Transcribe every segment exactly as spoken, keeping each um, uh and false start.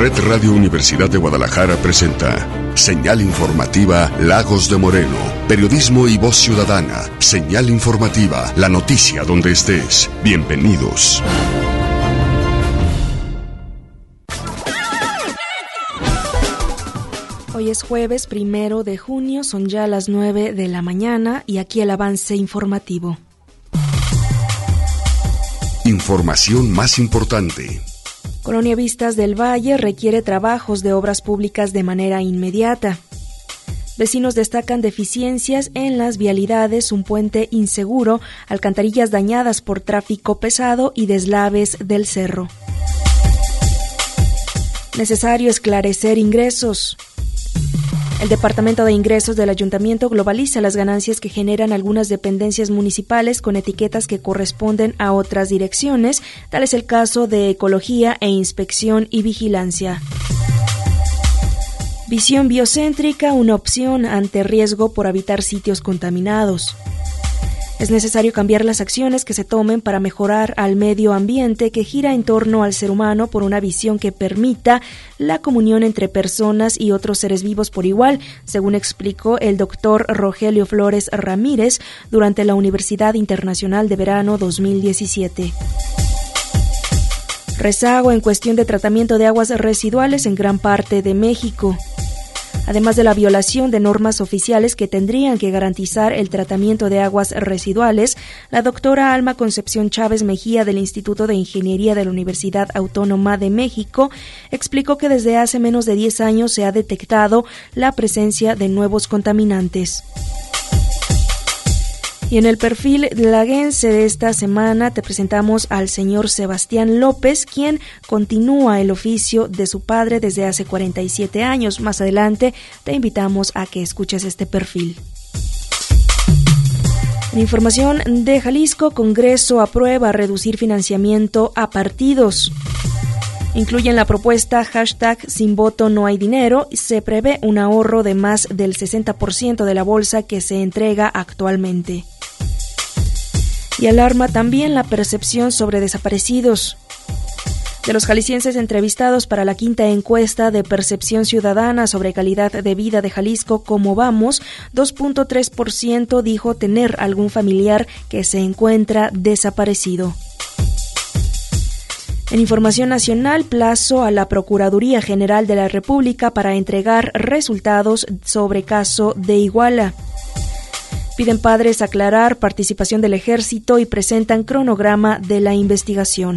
Red Radio Universidad de Guadalajara presenta Señal Informativa Lagos de Moreno. Periodismo y voz ciudadana. Señal Informativa, la noticia donde estés. Bienvenidos. Hoy es jueves primero de junio, son ya las nueve de la mañana y aquí el avance informativo. Información más importante. Colonia Vistas del Valle requiere trabajos de obras públicas de manera inmediata. Vecinos destacan deficiencias en las vialidades, un puente inseguro, alcantarillas dañadas por tráfico pesado y deslaves del cerro. Necesario esclarecer ingresos. El Departamento de Ingresos del Ayuntamiento globaliza las ganancias que generan algunas dependencias municipales con etiquetas que corresponden a otras direcciones. Tal es el caso de Ecología e Inspección y Vigilancia. Visión biocéntrica, una opción ante riesgo por habitar sitios contaminados. Es necesario cambiar las acciones que se tomen para mejorar al medio ambiente que gira en torno al ser humano por una visión que permita la comunión entre personas y otros seres vivos por igual, según explicó el doctor Rogelio Flores Ramírez durante la Universidad Internacional de Verano dos mil diecisiete. Rezago en cuestión de tratamiento de aguas residuales en gran parte de México. Además de la violación de normas oficiales que tendrían que garantizar el tratamiento de aguas residuales, la doctora Alma Concepción Chávez Mejía del Instituto de Ingeniería de la Universidad Autónoma de México explicó que desde hace menos de diez años se ha detectado la presencia de nuevos contaminantes. Y en el perfil laguense de esta semana te presentamos al señor Sebastián López, quien continúa el oficio de su padre desde hace cuarenta y siete años. Más adelante te invitamos a que escuches este perfil. En información de Jalisco, Congreso aprueba reducir financiamiento a partidos. Incluyen la propuesta hashtag sin voto no hay dinero y se prevé un ahorro de más del sesenta por ciento de la bolsa que se entrega actualmente. Y alarma también la percepción sobre desaparecidos. De los jaliscienses entrevistados para la quinta encuesta de percepción ciudadana sobre calidad de vida de Jalisco, ¿Cómo vamos?, dos punto tres por ciento dijo tener algún familiar que se encuentra desaparecido. En información nacional, plazo a la Procuraduría General de la República para entregar resultados sobre caso de Iguala. Piden padres aclarar participación del ejército y presentan cronograma de la investigación.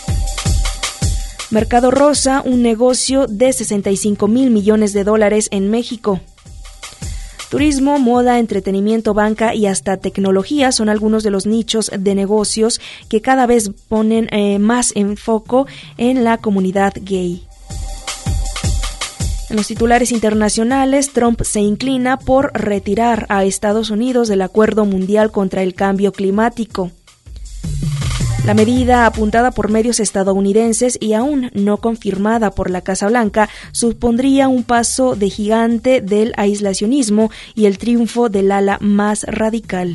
Mercado Rosa, un negocio de sesenta y cinco mil millones de dólares en México. Turismo, moda, entretenimiento, banca y hasta tecnología son algunos de los nichos de negocios que cada vez ponen eh, más enfoque en la comunidad gay. En los titulares internacionales, Trump se inclina por retirar a Estados Unidos del Acuerdo Mundial contra el Cambio Climático. La medida, apuntada por medios estadounidenses y aún no confirmada por la Casa Blanca, supondría un paso de gigante del aislacionismo y el triunfo del ala más radical.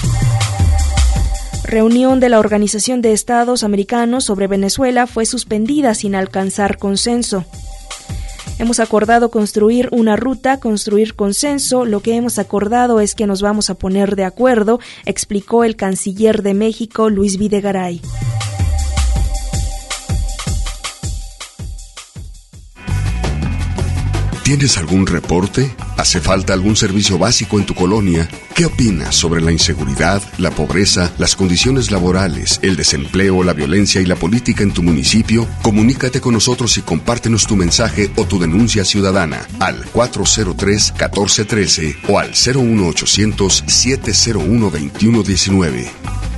Reunión de la Organización de Estados Americanos sobre Venezuela fue suspendida sin alcanzar consenso. Hemos acordado construir una ruta, construir consenso. Lo que hemos acordado es que nos vamos a poner de acuerdo, explicó el canciller de México, Luis Videgaray. ¿Tienes algún reporte? ¿Hace falta algún servicio básico en tu colonia? ¿Qué opinas sobre la inseguridad, la pobreza, las condiciones laborales, el desempleo, la violencia y la política en tu municipio? Comunícate con nosotros y compártenos tu mensaje o tu denuncia ciudadana al cuatro cero tres, uno cuatro uno tres o al cero uno ochocientos, siete cero uno, veintiuno diecinueve.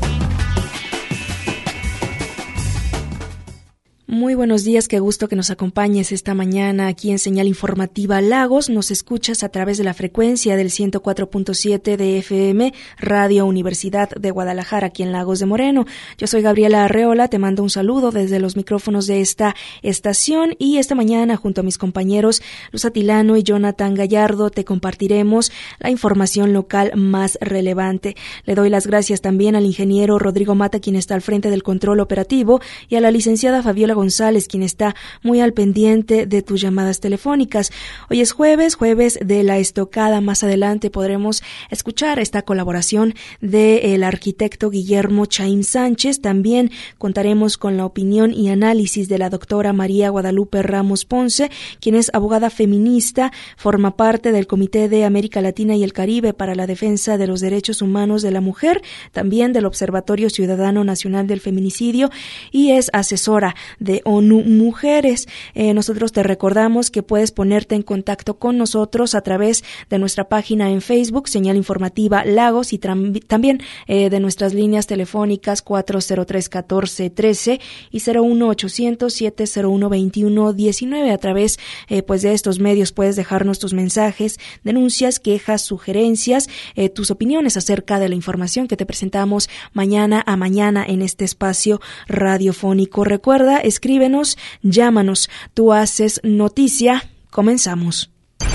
Muy buenos días, qué gusto que nos acompañes esta mañana aquí en Señal Informativa Lagos. Nos escuchas a través de la frecuencia del ciento cuatro punto siete de F M, Radio Universidad de Guadalajara, aquí en Lagos de Moreno. Yo soy Gabriela Arreola, te mando un saludo desde los micrófonos de esta estación y esta mañana junto a mis compañeros Luz Atilano y Jonathan Gallardo te compartiremos la información local más relevante. Le doy las gracias también al ingeniero Rodrigo Mata, quien está al frente del control operativo, y a la licenciada Fabiola González, quien está muy al pendiente de tus llamadas telefónicas. Hoy es jueves, jueves de la estocada. Más adelante podremos escuchar esta colaboración del arquitecto Guillermo Chaim Sánchez. También contaremos con la opinión y análisis de la doctora María Guadalupe Ramos Ponce, quien es abogada feminista, forma parte del Comité de América Latina y el Caribe para la Defensa de los Derechos Humanos de la Mujer, también del Observatorio Ciudadano Nacional del Feminicidio, y es asesora de ONU Mujeres. Eh, nosotros te recordamos que puedes ponerte en contacto con nosotros a través de nuestra página en Facebook, Señal Informativa Lagos, y tram- también eh, de nuestras líneas telefónicas cuatro cero tres, catorce, trece y cero uno ochocientos, siete cero uno, veintiuno diecinueve. A través eh, pues de estos medios puedes dejarnos tus mensajes, denuncias, quejas, sugerencias, eh, tus opiniones acerca de la información que te presentamos mañana a mañana en este espacio radiofónico. Recuerda, escríbenos, llámanos, tú haces noticia. Comenzamos.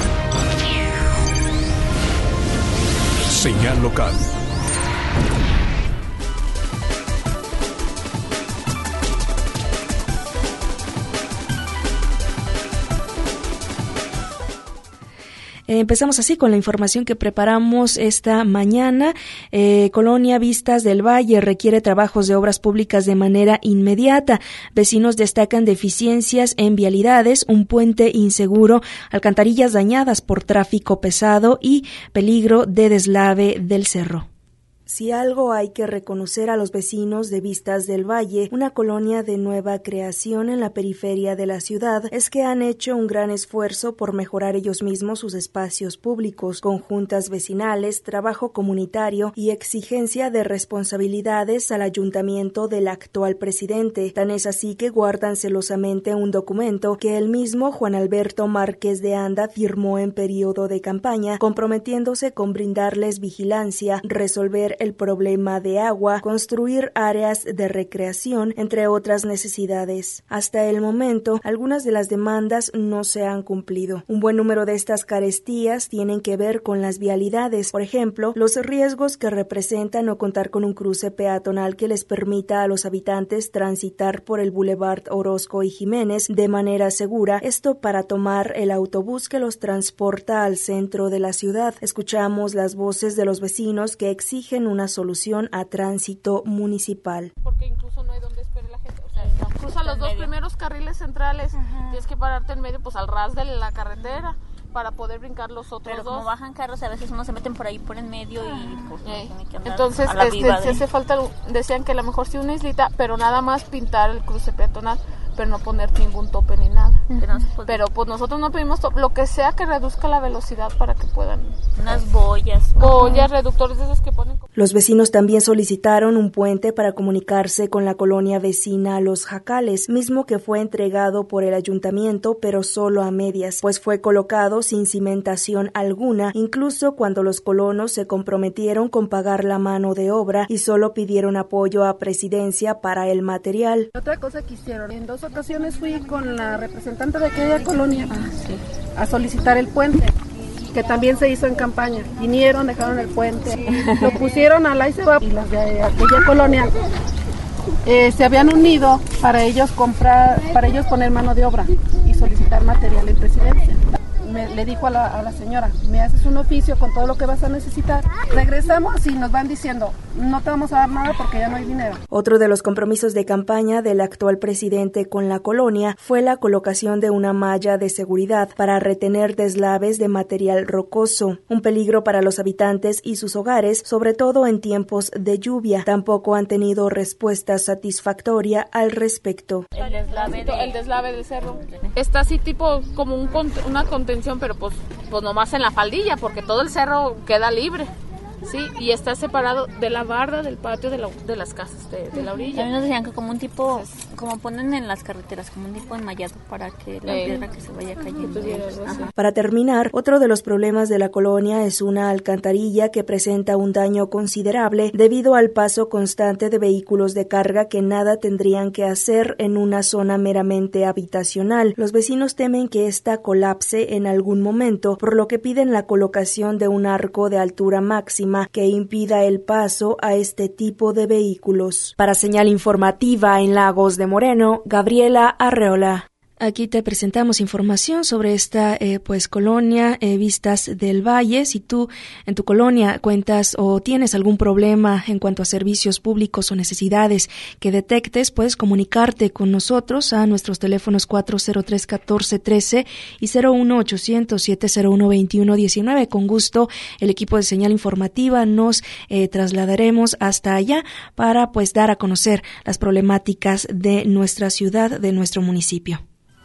Señal local. Empezamos así con la información que preparamos esta mañana. Eh, Colonia Vistas del Valle requiere trabajos de obras públicas de manera inmediata. Vecinos destacan deficiencias en vialidades, un puente inseguro, alcantarillas dañadas por tráfico pesado y peligro de deslave del cerro. Si algo hay que reconocer a los vecinos de Vistas del Valle, una colonia de nueva creación en la periferia de la ciudad, es que han hecho un gran esfuerzo por mejorar ellos mismos sus espacios públicos, con juntas vecinales, trabajo comunitario y exigencia de responsabilidades al ayuntamiento del actual presidente. Tan es así que guardan celosamente un documento que el mismo Juan Alberto Márquez de Anda firmó en periodo de campaña, comprometiéndose con brindarles vigilancia, resolver el problema de agua, construir áreas de recreación, entre otras necesidades. Hasta el momento, algunas de las demandas no se han cumplido. Un buen número de estas carestías tienen que ver con las vialidades. Por ejemplo, los riesgos que representa no contar con un cruce peatonal que les permita a los habitantes transitar por el Boulevard Orozco y Jiménez de manera segura, esto para tomar el autobús que los transporta al centro de la ciudad. Escuchamos las voces de los vecinos que exigen una solución a tránsito municipal. Porque incluso no hay donde espere la gente, o sea, no, cruza los dos primeros carriles centrales, uh-huh. Tienes que pararte en medio, pues al ras de la carretera para poder brincar los otros Pero dos. Como bajan carros, a veces uno se meten por ahí por en medio y pues eh. tiene que andar. Entonces, a la este, viva si de... hace falta, decían que a lo mejor sí una islita, pero nada más pintar el cruce peatonal, pero no poner ningún tope ni nada. Uh-huh. Pero, no pero pues nosotros no pedimos tope, lo que sea que reduzca la velocidad para que puedan. Unas boyas. Boyas, uh-huh. Reductores de esos que ponen. Los vecinos también solicitaron un puente para comunicarse con la colonia vecina Los Jacales, mismo que fue entregado por el ayuntamiento, pero solo a medias, pues fue colocado sin cimentación alguna, incluso cuando los colonos se comprometieron con pagar la mano de obra y solo pidieron apoyo a Presidencia para el material. Otra cosa que hicieron, en dos ocasiones fui con la representante de aquella colonia ah, sí. a solicitar el puente, que también se hizo en campaña. Vinieron, dejaron el puente, sí. Lo pusieron a la I C E B A y las de aquella colonia eh, se habían unido para ellos comprar, para ellos poner mano de obra y solicitar material en Presidencia. Me, le dijo a la, a la señora, me haces un oficio con todo lo que vas a necesitar. Regresamos y nos van diciendo, no te vamos a dar nada porque ya no hay dinero. Otro de los compromisos de campaña del actual presidente con la colonia fue la colocación de una malla de seguridad para retener deslaves de material rocoso, un peligro para los habitantes y sus hogares, sobre todo en tiempos de lluvia. Tampoco han tenido respuesta satisfactoria al respecto. El deslave, de... el deslave del cerro está así tipo como un, una contención, pero pues, pues nomás en la faldilla, porque todo el cerro queda libre. Sí, y está separado de la barda del patio de, la, de las casas de, de la orilla. También nos decían que como un tipo, Entonces, como ponen en las carreteras, como un tipo enmayado para que la eh, piedra que se vaya cayendo. Para terminar, otro de los problemas de la colonia es una alcantarilla que presenta un daño considerable debido al paso constante de vehículos de carga que nada tendrían que hacer en una zona meramente habitacional. Los vecinos temen que esta colapse en algún momento, por lo que piden la colocación de un arco de altura máxima sistema que impida el paso a este tipo de vehículos. Para Señal Informativa en Lagos de Moreno, Gabriela Arreola. Aquí te presentamos información sobre esta eh, pues colonia eh, Vistas del Valle. Si tú en tu colonia cuentas o tienes algún problema en cuanto a servicios públicos o necesidades que detectes, puedes comunicarte con nosotros a nuestros teléfonos cuatro cero tres, uno cuatro uno tres y cero uno ochocientos, siete cero uno, veintiuno diecinueve. Con gusto, el equipo de Señal Informativa nos eh, trasladaremos hasta allá para pues dar a conocer las problemáticas de nuestra ciudad, de nuestro municipio.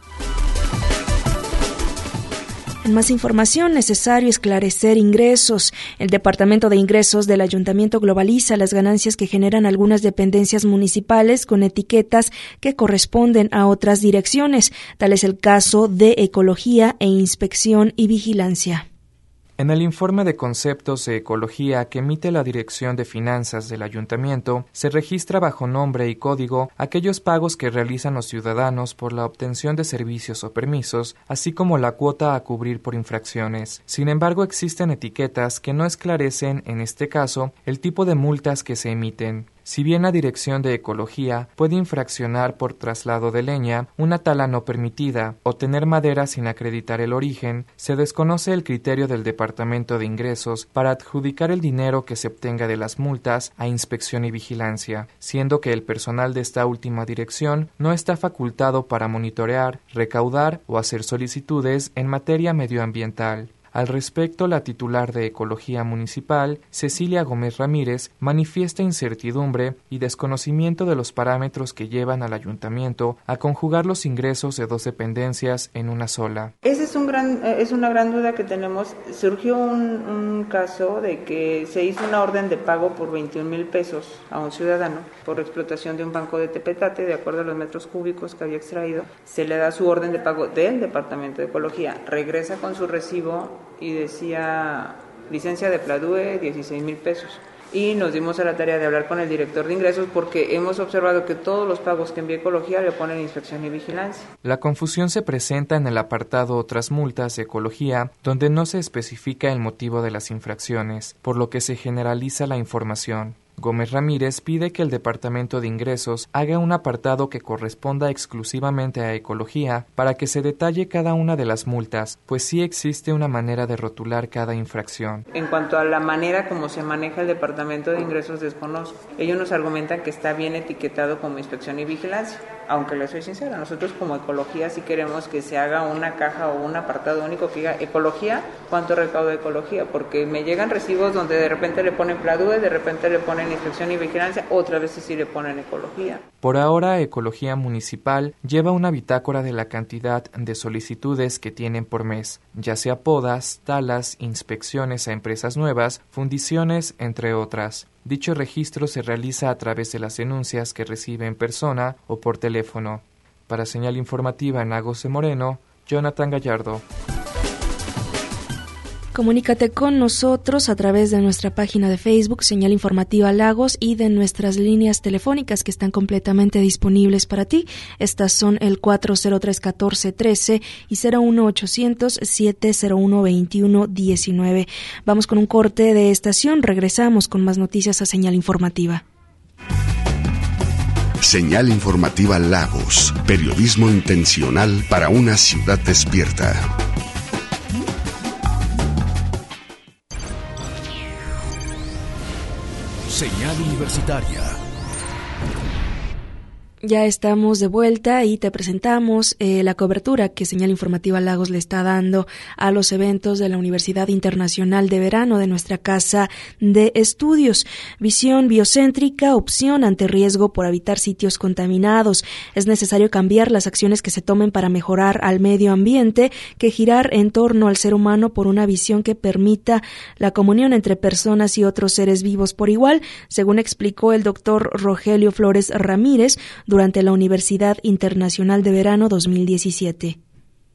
En más información, necesario esclarecer ingresos. El Departamento de Ingresos del Ayuntamiento globaliza las ganancias que generan algunas dependencias municipales con etiquetas que corresponden a otras direcciones. Tal es el caso de Ecología e Inspección y Vigilancia. En el informe de conceptos de ecología que emite la Dirección de Finanzas del Ayuntamiento, se registra bajo nombre y código aquellos pagos que realizan los ciudadanos por la obtención de servicios o permisos, así como la cuota a cubrir por infracciones. Sin embargo, existen etiquetas que no esclarecen, en este caso, el tipo de multas que se emiten. Si bien la Dirección de Ecología puede infraccionar por traslado de leña, una tala no permitida o tener madera sin acreditar el origen, se desconoce el criterio del Departamento de Ingresos para adjudicar el dinero que se obtenga de las multas a inspección y vigilancia, siendo que el personal de esta última dirección no está facultado para monitorear, recaudar o hacer solicitudes en materia medioambiental. Al respecto, la titular de Ecología Municipal, Cecilia Gómez Ramírez, manifiesta incertidumbre y desconocimiento de los parámetros que llevan al ayuntamiento a conjugar los ingresos de dos dependencias en una sola. Esa es, un gran, es una gran duda que tenemos. Surgió un, un caso de que se hizo una orden de pago por veintiún mil pesos a un ciudadano por explotación de un banco de tepetate, de acuerdo a los metros cúbicos que había extraído. Se le da su orden de pago del Departamento de Ecología, regresa con su recibo y decía licencia de Pladue, dieciséis mil pesos. Y nos dimos a la tarea de hablar con el director de ingresos porque hemos observado que todos los pagos que envía Ecología le ponen inspección y vigilancia. La confusión se presenta en el apartado Otras multas de Ecología, donde no se especifica el motivo de las infracciones, por lo que se generaliza la información. Gómez Ramírez pide que el Departamento de Ingresos haga un apartado que corresponda exclusivamente a Ecología para que se detalle cada una de las multas, pues sí existe una manera de rotular cada infracción. En cuanto a la manera como se maneja el Departamento de Ingresos, desconozco. Ellos nos argumentan que está bien etiquetado como inspección y vigilancia, aunque les soy sincera, nosotros como Ecología sí queremos que se haga una caja o un apartado único que diga Ecología, cuánto recauda Ecología, porque me llegan recibos donde de repente le ponen Pladue, de repente le ponen inspección y vigilancia, otras veces sí le ponen Ecología. Por ahora, Ecología Municipal lleva una bitácora de la cantidad de solicitudes que tienen por mes, ya sea podas, talas, inspecciones a empresas nuevas, fundiciones, entre otras. Dicho registro se realiza a través de las denuncias que recibe en persona o por teléfono. Para Señal Informativa en Lagos de Moreno, Jonathan Gallardo. Comunícate con nosotros a través de nuestra página de Facebook, Señal Informativa Lagos, y de nuestras líneas telefónicas que están completamente disponibles para ti. Estas son el cuatro cero tres, uno cuatro uno tres y cero uno ochocientos, siete cero uno, veintiuno diecinueve. Vamos con un corte de estación. Regresamos con más noticias a Señal Informativa. Señal Informativa Lagos. Periodismo intencional para una ciudad despierta. Señal Universitaria. Ya estamos de vuelta y te presentamos eh, la cobertura que Señal Informativa Lagos le está dando a los eventos de la Universidad Internacional de Verano de nuestra Casa de Estudios. Visión biocéntrica, opción ante riesgo por habitar sitios contaminados. Es necesario cambiar las acciones que se tomen para mejorar al medio ambiente que girar en torno al ser humano por una visión que permita la comunión entre personas y otros seres vivos por igual, según explicó el doctor Rogelio Flores Ramírez durante la Universidad Internacional de Verano dos mil diecisiete.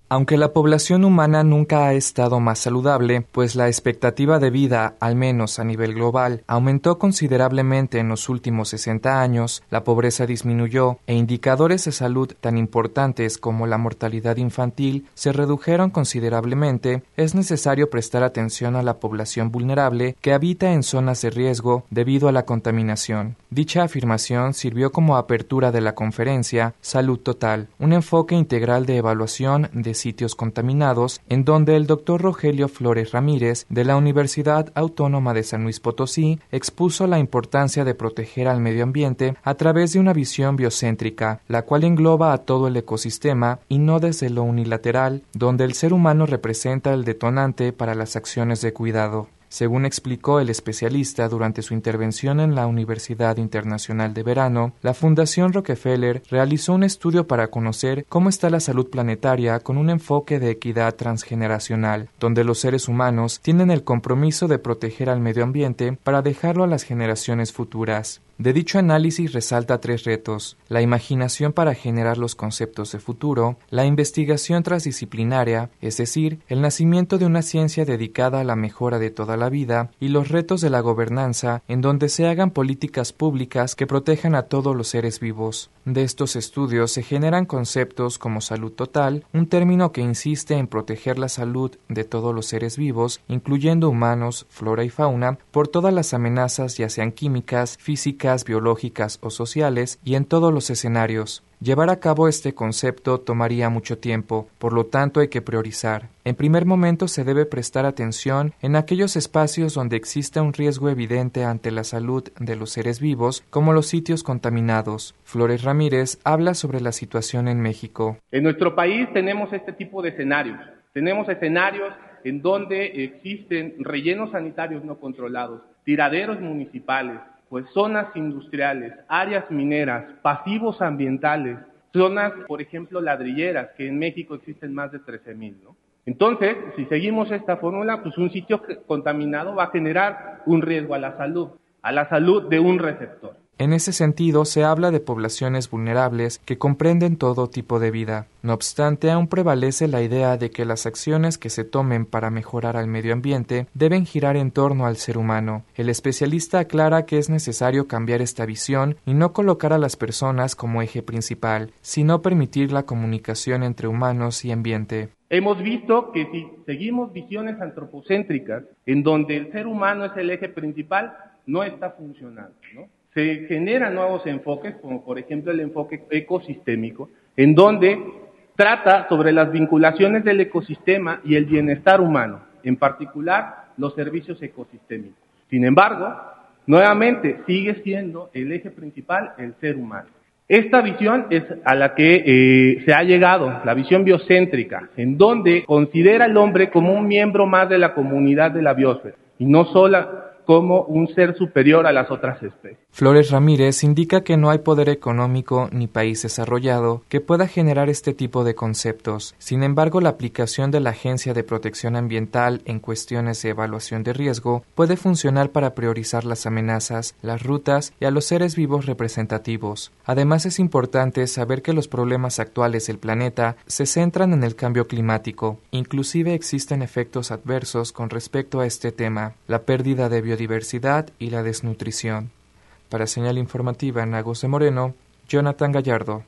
Aunque la población humana nunca ha estado más saludable, pues la expectativa de vida, al menos a nivel global, aumentó considerablemente en los últimos sesenta años, la pobreza disminuyó e indicadores de salud tan importantes como la mortalidad infantil se redujeron considerablemente, es necesario prestar atención a la población vulnerable que habita en zonas de riesgo debido a la contaminación. Dicha afirmación sirvió como apertura de la conferencia Salud Total, un enfoque integral de evaluación de sitios contaminados, en donde el doctor Rogelio Flores Ramírez, de la Universidad Autónoma de San Luis Potosí, expuso la importancia de proteger al medio ambiente a través de una visión biocéntrica, la cual engloba a todo el ecosistema y no desde lo unilateral, donde el ser humano representa el detonante para las acciones de cuidado. Según explicó el especialista durante su intervención en la Universidad Internacional de Verano, la Fundación Rockefeller realizó un estudio para conocer cómo está la salud planetaria con un enfoque de equidad transgeneracional, donde los seres humanos tienen el compromiso de proteger al medio ambiente para dejarlo a las generaciones futuras. De dicho análisis resalta tres retos: la imaginación para generar los conceptos de futuro, la investigación transdisciplinaria, es decir, el nacimiento de una ciencia dedicada a la mejora de toda la vida, y los retos de la gobernanza, en donde se hagan políticas públicas que protejan a todos los seres vivos. De estos estudios se generan conceptos como salud total, un término que insiste en proteger la salud de todos los seres vivos, incluyendo humanos, flora y fauna, por todas las amenazas, ya sean químicas, físicas, biológicas o sociales, y en todos los escenarios. Llevar a cabo este concepto tomaría mucho tiempo, por lo tanto hay que priorizar. En primer momento se debe prestar atención en aquellos espacios donde exista un riesgo evidente ante la salud de los seres vivos, como los sitios contaminados. Flores Ramírez habla sobre la situación en México. En nuestro país tenemos este tipo de escenarios. Tenemos escenarios en donde existen rellenos sanitarios no controlados, tiraderos municipales, pues zonas industriales, áreas mineras, pasivos ambientales, zonas, por ejemplo, ladrilleras, que en México existen más de trece mil, ¿no? Entonces, si seguimos esta fórmula, pues un sitio contaminado va a generar un riesgo a la salud, a la salud de un receptor. En ese sentido, se habla de poblaciones vulnerables que comprenden todo tipo de vida. No obstante, aún prevalece la idea de que las acciones que se tomen para mejorar al medio ambiente deben girar en torno al ser humano. El especialista aclara que es necesario cambiar esta visión y no colocar a las personas como eje principal, sino permitir la comunicación entre humanos y ambiente. Hemos visto que si seguimos visiones antropocéntricas, en donde el ser humano es el eje principal, no está funcionando, ¿no? Se generan nuevos enfoques, como por ejemplo el enfoque ecosistémico, en donde trata sobre las vinculaciones del ecosistema y el bienestar humano, en particular los servicios ecosistémicos. Sin embargo, nuevamente sigue siendo el eje principal el ser humano. Esta visión es a la que eh, se ha llegado, la visión biocéntrica, en donde considera al hombre como un miembro más de la comunidad de la biosfera, y no solo como un ser superior a las otras especies. Flores Ramírez indica que no hay poder económico ni país desarrollado que pueda generar este tipo de conceptos. Sin embargo, la aplicación de la Agencia de Protección Ambiental en cuestiones de evaluación de riesgo puede funcionar para priorizar las amenazas, las rutas y a los seres vivos representativos. Además, es importante saber que los problemas actuales del planeta se centran en el cambio climático. Inclusive existen efectos adversos con respecto a este tema, la pérdida de biodiversidad y la desnutrición. Para Señal Informativa en Lagos de Moreno, Jonathan Gallardo.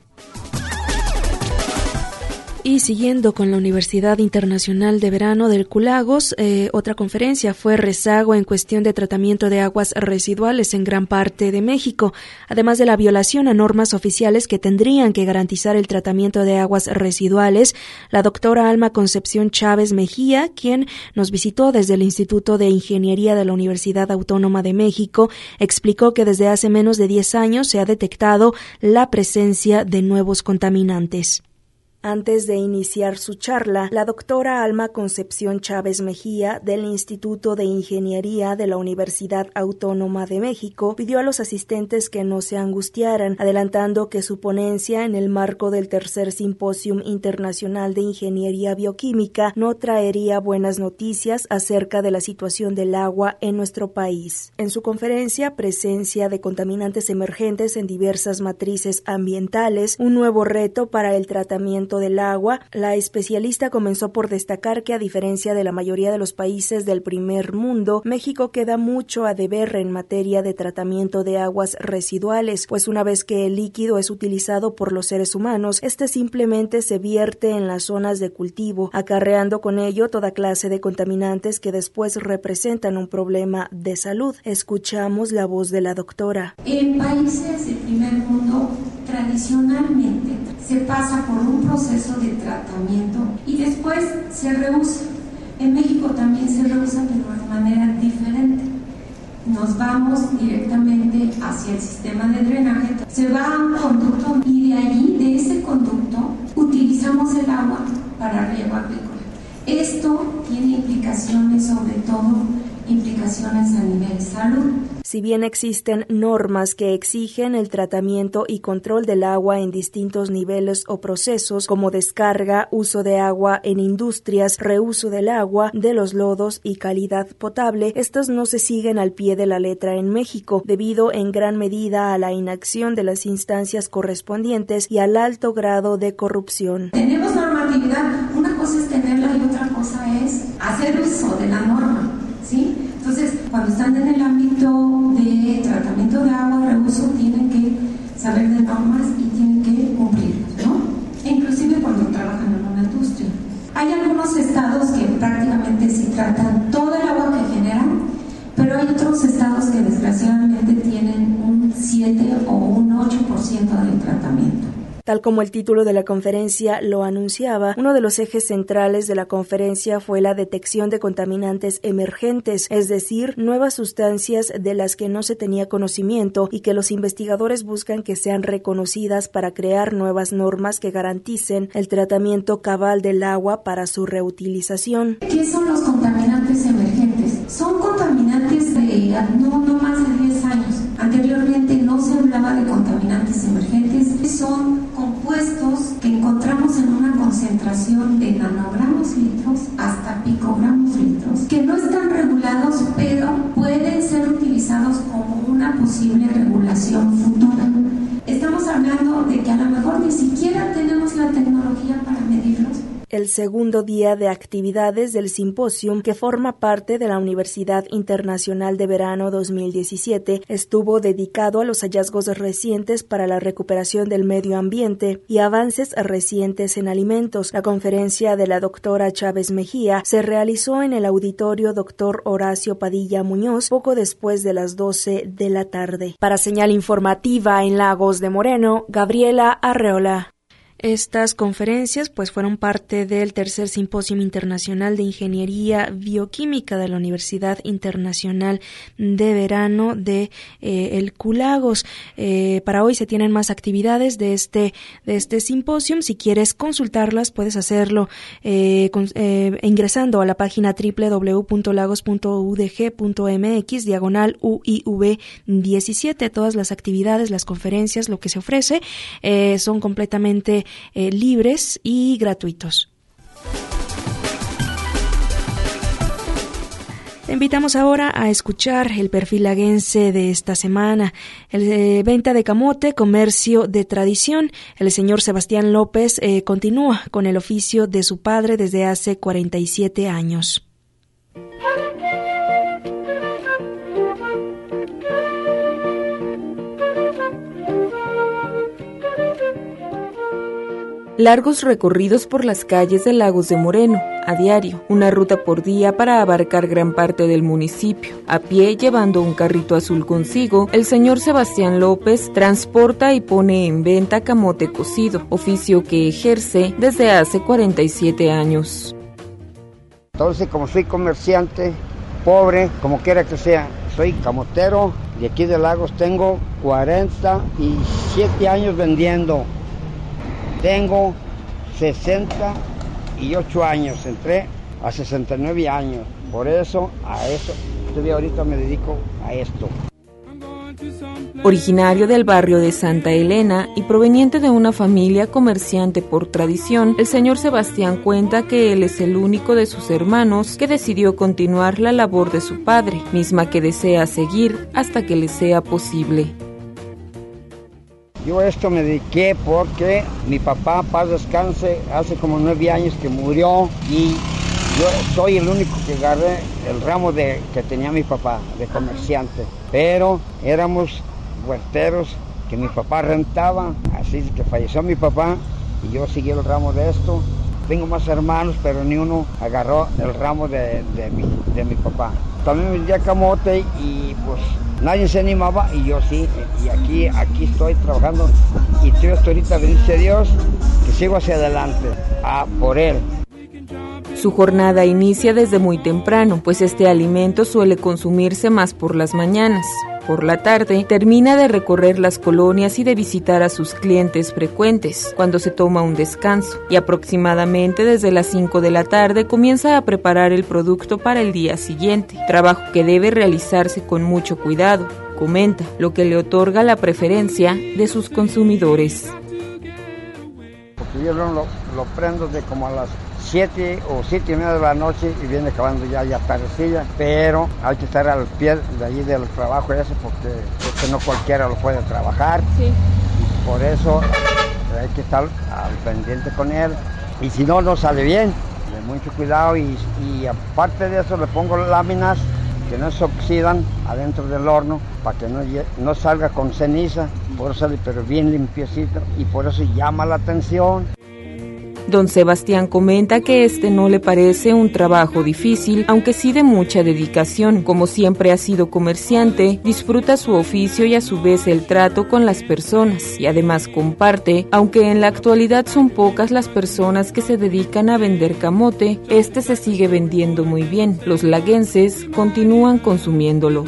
Y siguiendo con la Universidad Internacional de Verano del Culagos, eh, otra conferencia fue Rezago en cuestión de tratamiento de aguas residuales en gran parte de México, además de la violación a normas oficiales que tendrían que garantizar el tratamiento de aguas residuales. La doctora Alma Concepción Chávez Mejía, quien nos visitó desde el Instituto de Ingeniería de la Universidad Autónoma de México, explicó que desde hace menos de diez años se ha detectado la presencia de nuevos contaminantes. Antes de iniciar su charla, la doctora Alma Concepción Chávez Mejía, del Instituto de Ingeniería de la Universidad Autónoma de México, pidió a los asistentes que no se angustiaran, adelantando que su ponencia en el marco del tercer Simposium Internacional de Ingeniería Bioquímica no traería buenas noticias acerca de la situación del agua en nuestro país. En su conferencia, Presencia de contaminantes emergentes en diversas matrices ambientales, un nuevo reto para el tratamiento tratamiento del agua. La especialista comenzó por destacar que, a diferencia de la mayoría de los países del primer mundo, México queda mucho a deber en materia de tratamiento de aguas residuales, pues una vez que el líquido es utilizado por los seres humanos, este simplemente se vierte en las zonas de cultivo, acarreando con ello toda clase de contaminantes que después representan un problema de salud. Escuchamos la voz de la doctora. En países del primer mundo, tradicionalmente se pasa por un proceso de tratamiento y después se reusa. En México también se reusa, pero de manera diferente. Nos vamos directamente hacia el sistema de drenaje, se va a un conducto y de allí, de ese conducto, utilizamos el agua para riego agrícola. Esto tiene implicaciones, sobre todo implicaciones a nivel de salud. Si bien existen normas que exigen el tratamiento y control del agua en distintos niveles o procesos, como descarga, uso de agua en industrias, reuso del agua, de los lodos y calidad potable, estos no se siguen al pie de la letra en México, debido en gran medida a la inacción de las instancias correspondientes y al alto grado de corrupción. Tenemos normatividad, una cosa es tenerla y otra cosa es hacer uso de la norma, ¿sí? Entonces, cuando están en el ámbito de tratamiento de agua, reuso, tienen que saber de normas y tienen que cumplirlas, ¿no? E inclusive cuando trabajan en una industria. Hay algunos estados que prácticamente sí tratan todo el agua que generan, pero hay otros estados que desgraciadamente tienen un siete o un ocho por ciento del tratamiento. Tal como el título de la conferencia lo anunciaba, uno de los ejes centrales de la conferencia fue la detección de contaminantes emergentes, es decir, nuevas sustancias de las que no se tenía conocimiento y que los investigadores buscan que sean reconocidas para crear nuevas normas que garanticen el tratamiento cabal del agua para su reutilización. ¿Qué son los contaminantes emergentes? Son contaminantes de no, no más de diez años. Anteriormente no se hablaba de contaminantes emergentes. Son compuestos que encontramos en una concentración de nanogramos litros hasta picogramos litros, que no están regulados, pero pueden ser utilizados como una posible regulación futura. Estamos hablando de que a lo mejor ni siquiera tenemos la tecnología para medirlos. El segundo día de actividades del simposium, que forma parte de la Universidad Internacional de Verano dos mil diecisiete, estuvo dedicado a los hallazgos recientes para la recuperación del medio ambiente y avances recientes en alimentos. La conferencia de la doctora Chávez Mejía se realizó en el auditorio doctor Horacio Padilla Muñoz poco después de las doce de la tarde. Para Señal Informativa en Lagos de Moreno, Gabriela Arreola. Estas conferencias pues fueron parte del tercer Simposio Internacional de Ingeniería Bioquímica de la Universidad Internacional de Verano de eh, el Culagos. Eh, para hoy se tienen más actividades de este de este simposio. Si quieres consultarlas, puedes hacerlo eh, con, eh, ingresando a la página doble u doble u doble u punto lagos punto u d g punto m x diagonal U I V diecisiete. Todas las actividades, las conferencias, lo que se ofrece eh, son completamente Eh, libres y gratuitos. Te invitamos ahora a escuchar el perfil laguense de esta semana. El eh, venta de camote, comercio de tradición. El señor Sebastián López eh, continúa con el oficio de su padre desde hace cuarenta y siete años. Largos recorridos por las calles de Lagos de Moreno, a diario, una ruta por día para abarcar gran parte del municipio. A pie, llevando un carrito azul consigo, el señor Sebastián López transporta y pone en venta camote cocido, oficio que ejerce desde hace cuarenta y siete años. Entonces, como soy comerciante, pobre, como quiera que sea, soy camotero, de aquí de Lagos tengo cuarenta y siete años vendiendo. Tengo sesenta y ocho años, entré a sesenta y nueve años, por eso a eso, todavía ahorita me dedico a esto. Originario del barrio de Santa Elena y proveniente de una familia comerciante por tradición, el señor Sebastián cuenta que él es el único de sus hermanos que decidió continuar la labor de su padre, misma que desea seguir hasta que le sea posible. Yo esto me dediqué porque mi papá, paz descanse, hace como nueve años que murió y yo soy el único que agarré el ramo de, que tenía mi papá, de comerciante. Pero éramos huerteros que mi papá rentaba, así que falleció mi papá y yo seguí el ramo de esto. Tengo más hermanos, pero ni uno agarró el ramo de, de, mi, de mi papá. También vendía camote y pues nadie se animaba y yo sí, y aquí, aquí estoy trabajando y estoy hasta ahorita, bendice Dios, que sigo hacia adelante, a por él. Su jornada inicia desde muy temprano, pues este alimento suele consumirse más por las mañanas. Por la tarde, termina de recorrer las colonias y de visitar a sus clientes frecuentes, cuando se toma un descanso, y aproximadamente desde las cinco de la tarde comienza a preparar el producto para el día siguiente, trabajo que debe realizarse con mucho cuidado, comenta, lo que le otorga la preferencia de sus consumidores. Porque yo lo, lo prendo de como a las siete o siete y media de la noche y viene acabando ya, ya tardecilla, pero hay que estar al pie de allí del trabajo ese porque este no cualquiera lo puede trabajar. Sí. Y por eso hay que estar al pendiente con él y si no, no sale bien, de mucho cuidado y, y aparte de eso le pongo láminas que no se oxidan adentro del horno para que no, no salga con ceniza, por eso sale pero bien limpiecito y por eso llama la atención. Don Sebastián comenta que este no le parece un trabajo difícil, aunque sí de mucha dedicación. Como siempre ha sido comerciante, disfruta su oficio y a su vez el trato con las personas. Y además comparte, aunque en la actualidad son pocas las personas que se dedican a vender camote, este se sigue vendiendo muy bien. Los laguenses continúan consumiéndolo.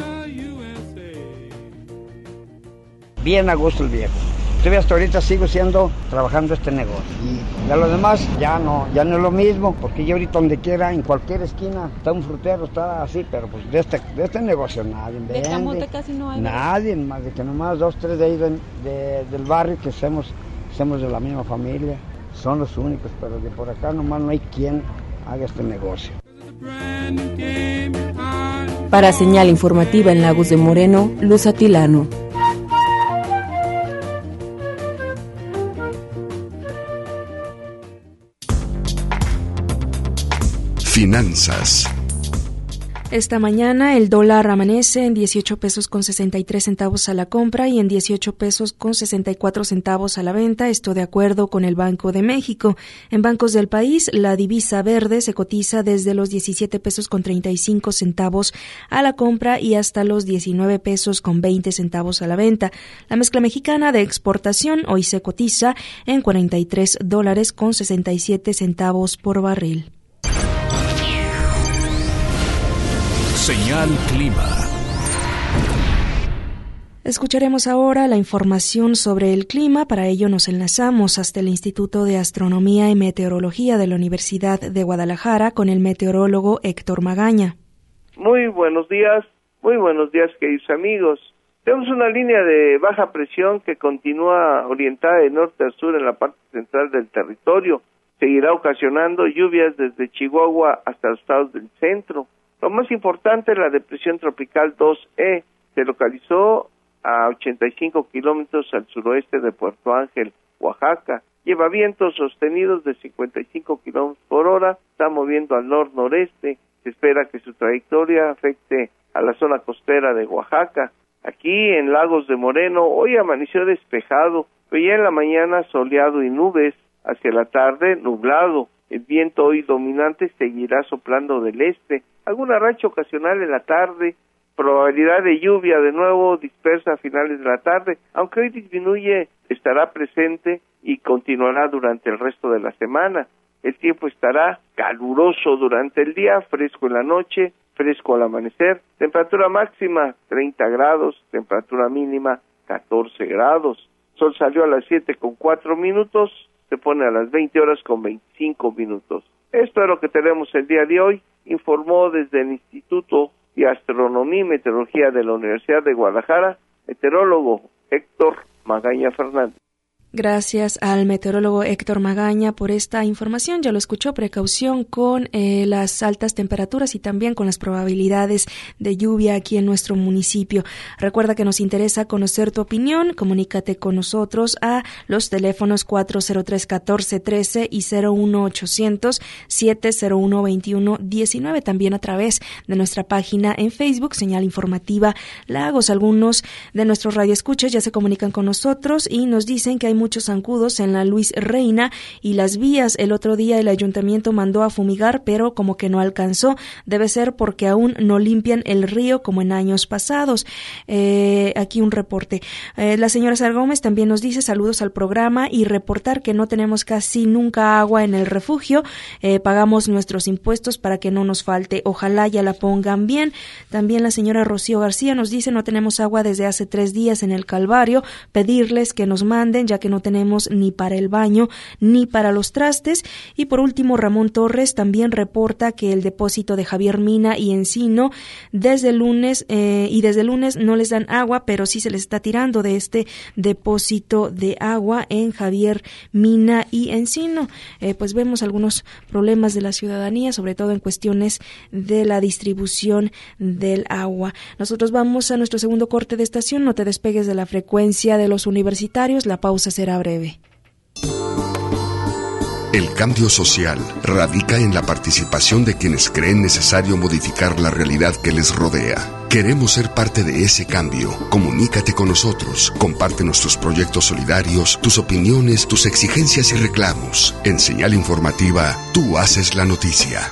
Bien a gusto el viejo. Todavía hasta ahorita sigo siendo, trabajando este negocio. Y de lo demás ya no, ya no es lo mismo, porque yo ahorita donde quiera, en cualquier esquina, está un frutero, está así, pero pues de este, de este negocio nadie vende. ¿De camote casi no hay? Nadie, más de que nomás dos, tres de ahí de, de, del barrio que somos, somos de la misma familia, son los únicos, pero de por acá nomás no hay quien haga este negocio. Para Señal Informativa en Lagos de Moreno, Luz Atilano. Finanzas. Esta mañana el dólar amanece en dieciocho pesos con sesenta y tres centavos a la compra y en dieciocho pesos con sesenta y cuatro centavos a la venta, esto de acuerdo con el Banco de México. En bancos del país, la divisa verde se cotiza desde los diecisiete pesos con treinta y cinco centavos a la compra y hasta los diecinueve pesos con veinte centavos a la venta. La mezcla mexicana de exportación hoy se cotiza en cuarenta y tres dólares con sesenta y siete centavos por barril. Señal Clima. Escucharemos ahora la información sobre el clima. Para ello nos enlazamos hasta el Instituto de Astronomía y Meteorología de la Universidad de Guadalajara con el meteorólogo Héctor Magaña. Muy buenos días, muy buenos días, queridos amigos. Tenemos una línea de baja presión que continúa orientada de norte a sur en la parte central del territorio. Seguirá ocasionando lluvias desde Chihuahua hasta los estados del centro. Lo más importante, la depresión tropical dos E se localizó a ochenta y cinco kilómetros al suroeste de Puerto Ángel, Oaxaca. Lleva vientos sostenidos de cincuenta y cinco kilómetros por hora, está moviendo al nor-noreste. Se espera que su trayectoria afecte a la zona costera de Oaxaca. Aquí en Lagos de Moreno, hoy amaneció despejado, pero ya en la mañana soleado y nubes, hacia la tarde nublado. El viento hoy dominante seguirá soplando del este, alguna racha ocasional en la tarde, probabilidad de lluvia de nuevo dispersa a finales de la tarde, aunque hoy disminuye, estará presente y continuará durante el resto de la semana. El tiempo estará caluroso durante el día, fresco en la noche, fresco al amanecer, temperatura máxima treinta grados, temperatura mínima catorce grados. Sol salió a las siete con cuatro minutos, se pone a las veinte horas con veinticinco minutos. Esto es lo que tenemos el día de hoy, informó desde el Instituto de Astronomía y Meteorología de la Universidad de Guadalajara, meteorólogo Héctor Magaña Fernández. Gracias al meteorólogo Héctor Magaña por esta información. Ya lo escuchó, precaución con eh, las altas temperaturas y también con las probabilidades de lluvia aquí en nuestro municipio. Recuerda que nos interesa conocer tu opinión. Comunícate con nosotros a los teléfonos cuatro cero tres, uno cuatro uno tres y cero uno ochocientos, siete cero uno, veintiuno diecinueve. También a través de nuestra página en Facebook, Señal Informativa Lagos. Algunos de nuestros radioescuchas ya se comunican con nosotros y nos dicen que hay muchos zancudos en la Luis Reina y las vías. El otro día el ayuntamiento mandó a fumigar, pero como que no alcanzó. Debe ser porque aún no limpian el río como en años pasados. Eh, aquí un reporte. Eh, la señora Sar Gómez también nos dice saludos al programa y reportar que no tenemos casi nunca agua en el refugio. Eh, pagamos nuestros impuestos para que no nos falte. Ojalá ya la pongan bien. También la señora Rocío García nos dice no tenemos agua desde hace tres días en el Calvario. Pedirles que nos manden ya que no tenemos ni para el baño ni para los trastes. Y por último, Ramón Torres también reporta que el depósito de Javier Mina y Encino desde el lunes eh, y desde el lunes no les dan agua, pero sí se les está tirando de este depósito de agua en Javier Mina y Encino. Eh, pues vemos algunos problemas de la ciudadanía, sobre todo en cuestiones de la distribución del agua. Nosotros vamos a nuestro segundo corte de estación. No te despegues de la frecuencia de los universitarios. La pausa será breve. El cambio social radica en la participación de quienes creen necesario modificar la realidad que les rodea. Queremos ser parte de ese cambio. Comunícate con nosotros. Comparte nuestros proyectos solidarios, tus opiniones, tus exigencias y reclamos. En Señal Informativa, tú haces la noticia.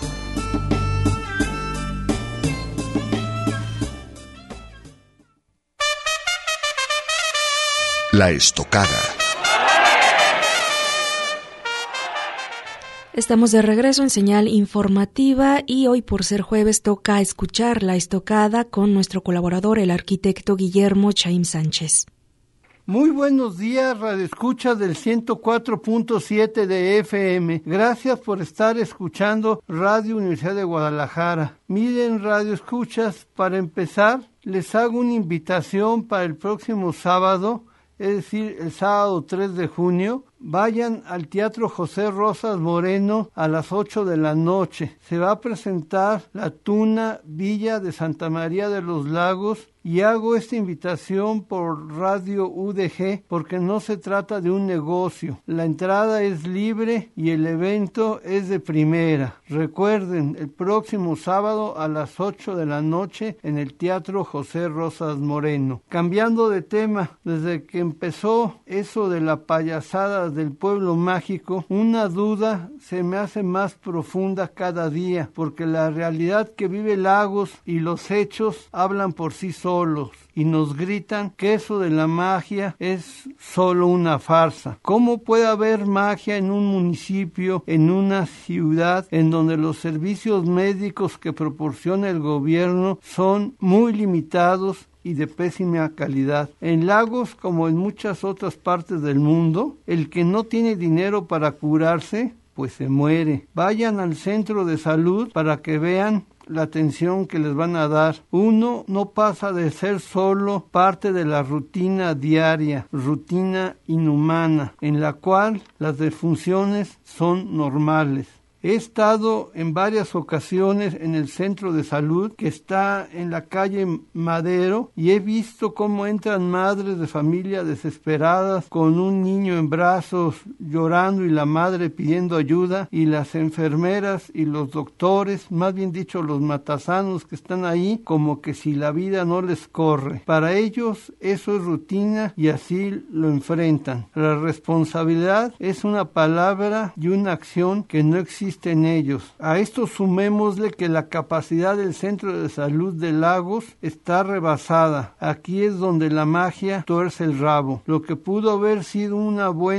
La Estocada. Estamos de regreso en Señal Informativa y hoy, por ser jueves, toca escuchar La Estocada con nuestro colaborador, el arquitecto Guillermo Chaim Sánchez. Muy buenos días, radioescuchas del ciento cuatro punto siete de F M. Gracias por estar escuchando Radio Universidad de Guadalajara. Miren, radioescuchas, para empezar, les hago una invitación para el próximo sábado, es decir, el sábado tres de junio. Vayan al Teatro José Rosas Moreno a las ocho de la noche. Se va a presentar La Tuna Villa de Santa María de los Lagos y hago esta invitación por Radio U D G porque no se trata de un negocio. La entrada es libre y el evento es de primera. Recuerden, el próximo sábado a las ocho de la noche en el Teatro José Rosas Moreno. Cambiando de tema, desde que empezó eso de la payasada del pueblo mágico, una duda se me hace más profunda cada día, porque la realidad que vive Lagos y los hechos hablan por sí solos y nos gritan que eso de la magia es solo una farsa. ¿Cómo puede haber magia en un municipio, en una ciudad, en donde los servicios médicos que proporciona el gobierno son muy limitados y de pésima calidad? En Lagos, como en muchas otras partes del mundo, el que no tiene dinero para curarse, pues se muere. Vayan al centro de salud para que vean la atención que les van a dar. Uno no pasa de ser solo parte de la rutina diaria, rutina inhumana, en la cual las defunciones son normales. He estado en varias ocasiones en el centro de salud que está en la calle Madero y he visto cómo entran madres de familia desesperadas con un niño en brazos llorando y la madre pidiendo ayuda, y las enfermeras y los doctores, más bien dicho los matasanos que están ahí, como que si la vida no les corre. Para ellos eso es rutina y así lo enfrentan. La responsabilidad es una palabra y una acción que no existe en ellos. A esto sumémosle que la capacidad del Centro de Salud de Lagos está rebasada. Aquí es donde la magia tuerce el rabo. Lo que pudo haber sido una buena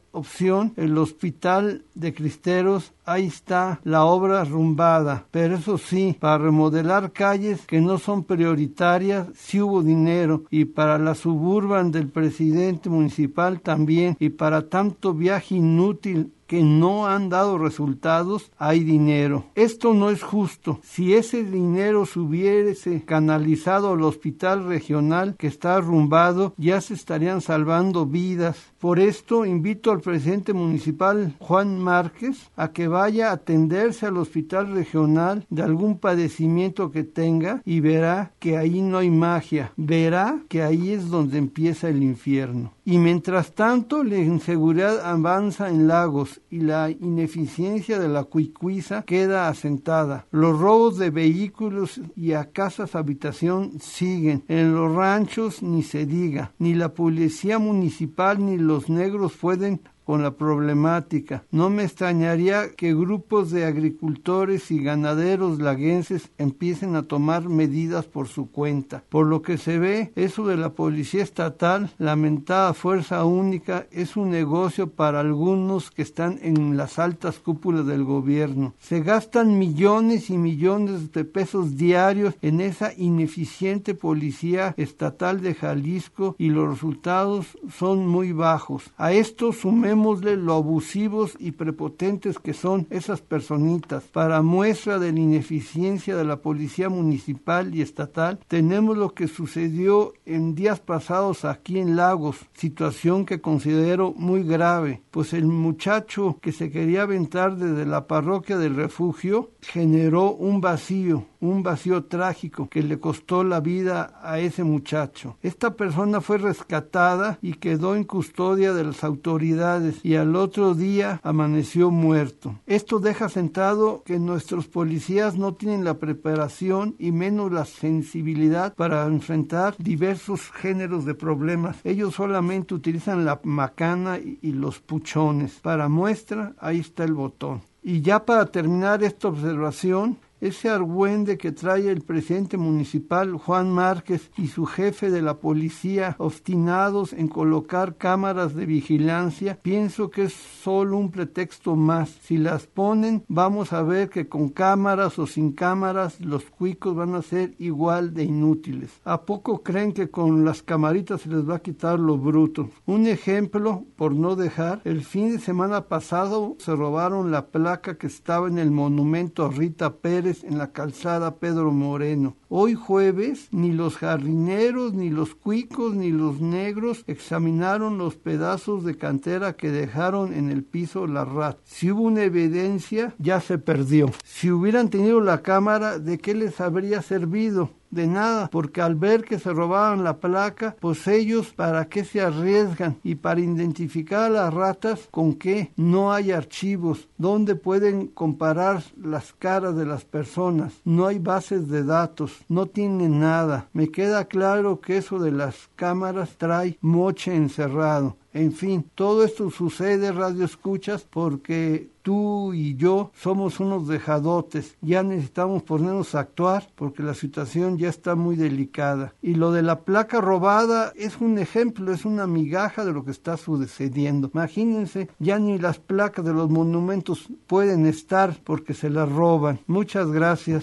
opción, el Hospital de Cristeros, ahí está la obra rumbada, pero eso sí, para remodelar calles que no son prioritarias, sí hubo dinero, y para la suburban del presidente municipal también, y para tanto viaje inútil que no han dado resultados, hay dinero. Esto no es justo. Si ese dinero se hubiese canalizado al hospital regional que está arrumbado, ya se estarían salvando vidas. Por esto invito al presidente municipal Juan Márquez a que vaya a atenderse al hospital regional de algún padecimiento que tenga y verá que ahí no hay magia, verá que ahí es donde empieza el infierno. Y mientras tanto la inseguridad avanza en Lagos y la ineficiencia de la cuicuiza queda asentada. Los robos de vehículos y a casas habitación siguen. En los ranchos ni se diga. Ni la policía municipal ni los negros pueden con la problemática. No me extrañaría que grupos de agricultores y ganaderos laguenses empiecen a tomar medidas por su cuenta. Por lo que se ve, eso de la policía estatal, lamentada fuerza única, es un negocio para algunos que están en las altas cúpulas del gobierno. Se gastan millones y millones de pesos diarios en esa ineficiente policía estatal de Jalisco y los resultados son muy bajos. A esto sumemos lo abusivos y prepotentes que son esas personitas. Para muestra de la ineficiencia de la policía municipal y estatal, tenemos lo que sucedió en días pasados aquí en Lagos, situación que considero muy grave, pues el muchacho que se quería aventar desde la parroquia del Refugio generó un vacío, un vacío trágico que le costó la vida a ese muchacho. Esta persona fue rescatada y quedó en custodia de las autoridades y al otro día amaneció muerto. Esto deja sentado que nuestros policías no tienen la preparación y menos la sensibilidad para enfrentar diversos géneros de problemas. Ellos solamente utilizan la macana y, y los puchones. Para muestra, ahí está el botón. Y ya para terminar esta observación, ese argüende que trae el presidente municipal Juan Márquez y su jefe de la policía obstinados en colocar cámaras de vigilancia, pienso que es solo un pretexto más. Si las ponen, vamos a ver que con cámaras o sin cámaras los cuicos van a ser igual de inútiles. ¿A poco creen que con las camaritas se les va a quitar lo bruto? Un ejemplo, por no dejar, el fin de semana pasado se robaron la placa que estaba en el monumento a Rita Pérez en la calzada Pedro Moreno. Hoy jueves, ni los jardineros, ni los cuicos, ni los negros examinaron los pedazos de cantera que dejaron en el piso la rata. Si hubo una evidencia, ya se perdió. Si hubieran tenido la cámara, ¿de qué les habría servido? De nada, porque al ver que se robaban la placa, pues ellos para qué se arriesgan, y para identificar a las ratas, ¿con qué? No hay archivos, ¿dónde pueden comparar las caras de las personas? No hay bases de datos, no tienen nada. Me queda claro que eso de las cámaras trae moche encerrado. En fin, todo esto sucede, radio escuchas, porque tú y yo somos unos dejadotes. Ya necesitamos ponernos a actuar porque la situación ya está muy delicada. Y lo de la placa robada es un ejemplo, es una migaja de lo que está sucediendo. Imagínense, ya ni las placas de los monumentos pueden estar porque se las roban. Muchas gracias.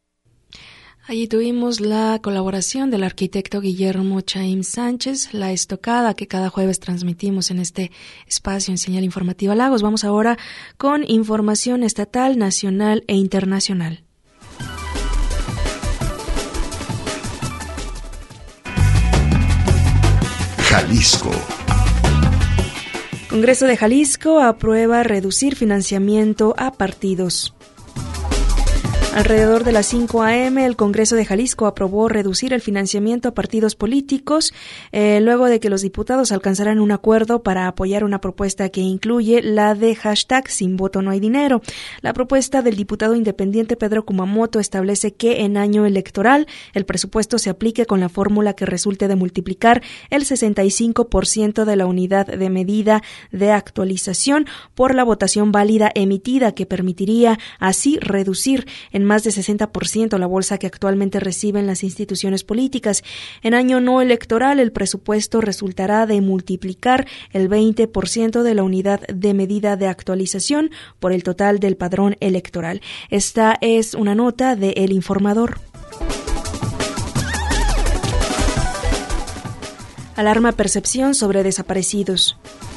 Allí tuvimos la colaboración del arquitecto Guillermo Chaim Sánchez, la estocada que cada jueves transmitimos en este espacio en Señal Informativa Lagos. Vamos ahora con información estatal, nacional e internacional. Jalisco. Congreso de Jalisco aprueba reducir financiamiento a partidos. Alrededor de las cinco a eme, el Congreso de Jalisco aprobó reducir el financiamiento a partidos políticos, eh, luego de que los diputados alcanzaran un acuerdo para apoyar una propuesta que incluye la de hashtag Sin voto no hay dinero. La propuesta del diputado independiente Pedro Kumamoto establece que en año electoral el presupuesto se aplique con la fórmula que resulte de multiplicar el sesenta y cinco por ciento de la unidad de medida de actualización por la votación válida emitida, que permitiría así reducir el en más de sesenta por ciento la bolsa que actualmente reciben las instituciones políticas. En año no electoral, el presupuesto resultará de multiplicar el veinte por ciento de la unidad de medida de actualización por el total del padrón electoral. Esta es una nota de El Informador. Alarma percepción sobre desaparecidos.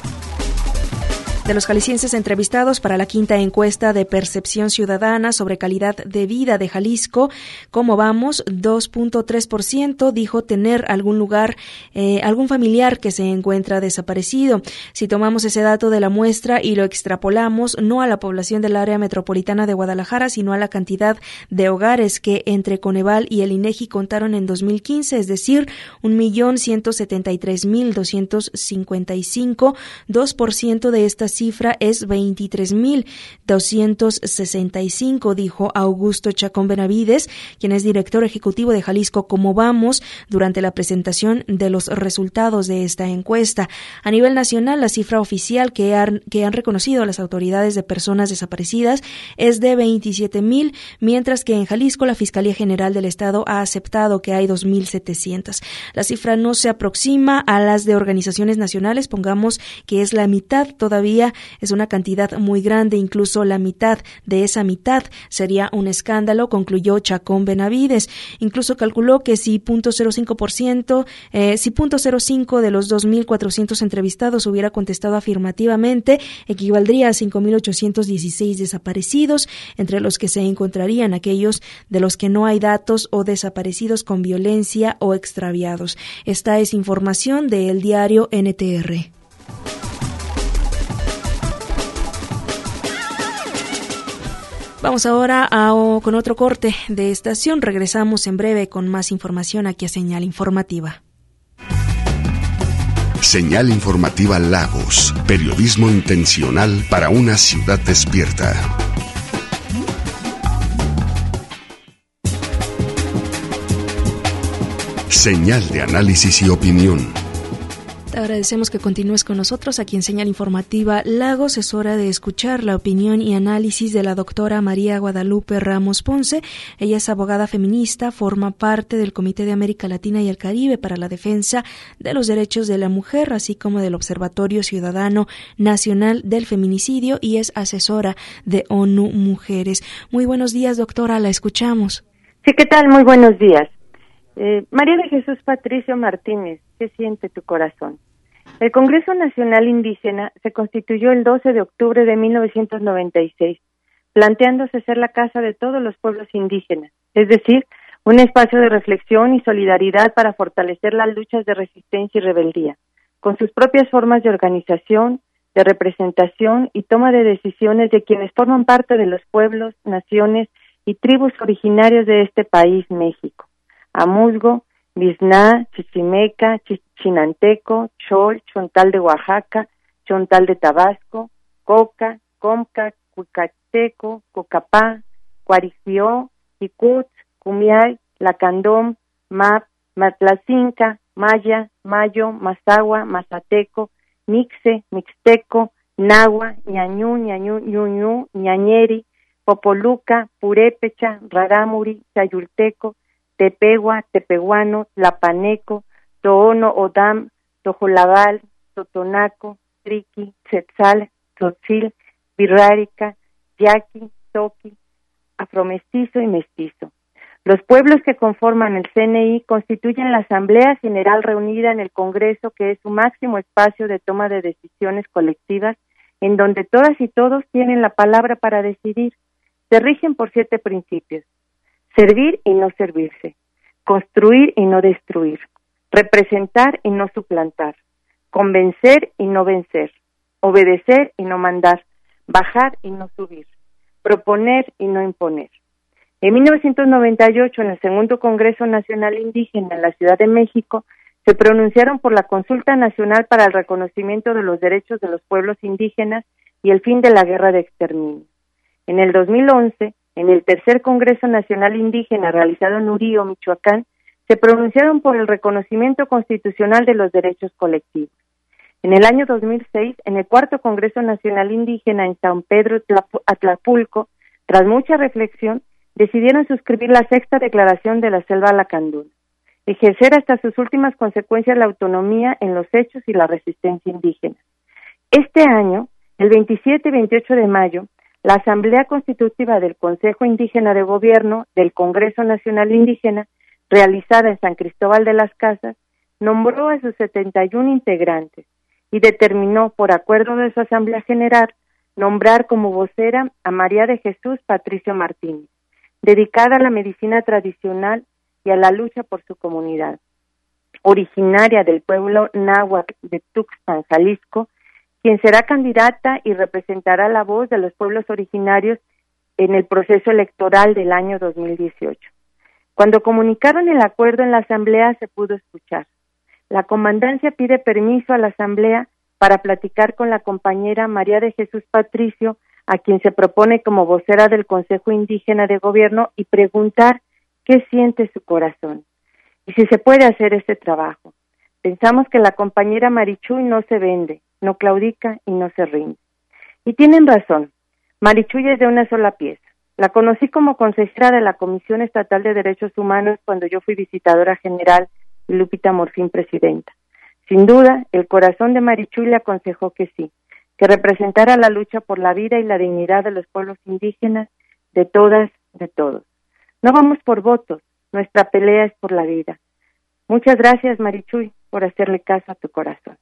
De los jaliscienses entrevistados para la quinta encuesta de percepción ciudadana sobre calidad de vida de Jalisco, ¿cómo vamos? dos punto tres por ciento dijo tener algún lugar, eh, algún familiar que se encuentra desaparecido. Si tomamos ese dato de la muestra y lo extrapolamos no a la población del área metropolitana de Guadalajara, sino a la cantidad de hogares que entre Coneval y el INEGI contaron en dos mil quince, es decir, un millón ciento setenta y tres mil doscientos cincuenta y cinco, dos por ciento de esta cifra es veintitrés mil doscientos sesenta y cinco, dijo Augusto Chacón Benavides, quien es director ejecutivo de Jalisco Cómo Vamos, durante la presentación de los resultados de esta encuesta. A nivel nacional, la cifra oficial que han, que han reconocido las autoridades de personas desaparecidas es de veintisiete mil, mientras que en Jalisco la Fiscalía General del Estado ha aceptado que hay dos mil setecientas. La cifra no se aproxima a las de organizaciones nacionales, pongamos que es la mitad todavía. Es una cantidad muy grande, incluso la mitad de esa mitad sería un escándalo, concluyó Chacón Benavides. Incluso calculó que si cero punto cero cinco por ciento, eh, si cero punto cero cinco de los dos mil cuatrocientos entrevistados hubiera contestado afirmativamente, equivaldría a cinco mil ochocientos dieciséis desaparecidos, entre los que se encontrarían aquellos de los que no hay datos o desaparecidos con violencia o extraviados. Esta es información del diario N T R. Vamos ahora a, o, con otro corte de estación. Regresamos en breve con más información aquí a Señal Informativa. Señal Informativa Lagos. Periodismo intencional para una ciudad despierta. Señal de análisis y opinión. Te agradecemos que continúes con nosotros aquí en Señal Informativa Lagos. Es hora de escuchar la opinión y análisis de la doctora María Guadalupe Ramos Ponce. Ella es abogada feminista, forma parte del Comité de América Latina y el Caribe para la Defensa de los Derechos de la Mujer, así como del Observatorio Ciudadano Nacional del Feminicidio, y es asesora de ONU Mujeres. Muy buenos días, doctora, la escuchamos. Sí, ¿qué tal? Muy buenos días. Eh, María de Jesús Patricio Martínez, ¿qué siente tu corazón? El Congreso Nacional Indígena se constituyó el doce de octubre de mil novecientos noventa y seis, planteándose ser la casa de todos los pueblos indígenas, es decir, un espacio de reflexión y solidaridad para fortalecer las luchas de resistencia y rebeldía, con sus propias formas de organización, de representación y toma de decisiones de quienes forman parte de los pueblos, naciones y tribus originarios de este país, México. Amuzgo, Bizná, Chichimeca, Chinanteco, Chol, Chontal de Oaxaca, Chontal de Tabasco, Coca, Comca, Cuicateco, Cocapá, Cuarifió, Icut, Cumiay, Lacandón, Map, Matlacinca, Maya, Mayo, Mazagua, Mazateco, Mixe, Mixteco, Nahua, Ñañú, Ñañú, Ñuñú, Ñañeri, Popoluca, Purépecha, Rarámuri, Chayulteco, Tepegua, Tepehuano, Tlapaneco, Toono, Odam, Tojolabal, Totonaco, Triqui, Tzetzal, Tzotzil, Virrárica, Yaqui, Toqui, Afromestizo y Mestizo. Los pueblos que conforman el C N I constituyen la Asamblea General reunida en el Congreso, que es su máximo espacio de toma de decisiones colectivas, en donde todas y todos tienen la palabra para decidir. Se rigen por siete principios: servir y no servirse, construir y no destruir, representar y no suplantar, convencer y no vencer, obedecer y no mandar, bajar y no subir, proponer y no imponer. En mil novecientos noventa y ocho, en el segundo Congreso Nacional Indígena en la Ciudad de México, se pronunciaron por la Consulta Nacional para el Reconocimiento de los Derechos de los Pueblos Indígenas y el fin de la guerra de exterminio. En el dos mil once, en el tercer Congreso Nacional Indígena realizado en Urío, Michoacán, se pronunciaron por el reconocimiento constitucional de los derechos colectivos. En el año dos mil seis, en el cuarto Congreso Nacional Indígena en San Pedro Atlapulco, tras mucha reflexión, decidieron suscribir la sexta declaración de la Selva Lacandona, ejercer hasta sus últimas consecuencias la autonomía en los hechos y la resistencia indígena. Este año, el veintisiete y veintiocho de mayo, la Asamblea Constitutiva del Consejo Indígena de Gobierno del Congreso Nacional Indígena, realizada en San Cristóbal de las Casas, nombró a sus setenta y uno integrantes y determinó, por acuerdo de su Asamblea General, nombrar como vocera a María de Jesús Patricio Martínez, dedicada a la medicina tradicional y a la lucha por su comunidad. Originaria del pueblo náhuatl de Tuxpan, Jalisco, quien será candidata y representará la voz de los pueblos originarios en el proceso electoral del año dos mil dieciocho. Cuando comunicaron el acuerdo en la Asamblea se pudo escuchar. La comandancia pide permiso a la Asamblea para platicar con la compañera María de Jesús Patricio, a quien se propone como vocera del Consejo Indígena de Gobierno, y preguntar qué siente su corazón y si se puede hacer este trabajo. Pensamos que la compañera Marichuy no se vende, no claudica y no se rinde. Y tienen razón, Marichuy es de una sola pieza. La conocí como consejera de la Comisión Estatal de Derechos Humanos cuando yo fui visitadora general y Lupita Morfín presidenta. Sin duda, el corazón de Marichuy le aconsejó que sí, que representara la lucha por la vida y la dignidad de los pueblos indígenas, de todas, de todos. No vamos por votos, nuestra pelea es por la vida. Muchas gracias, Marichuy, por hacerle caso a tu corazón.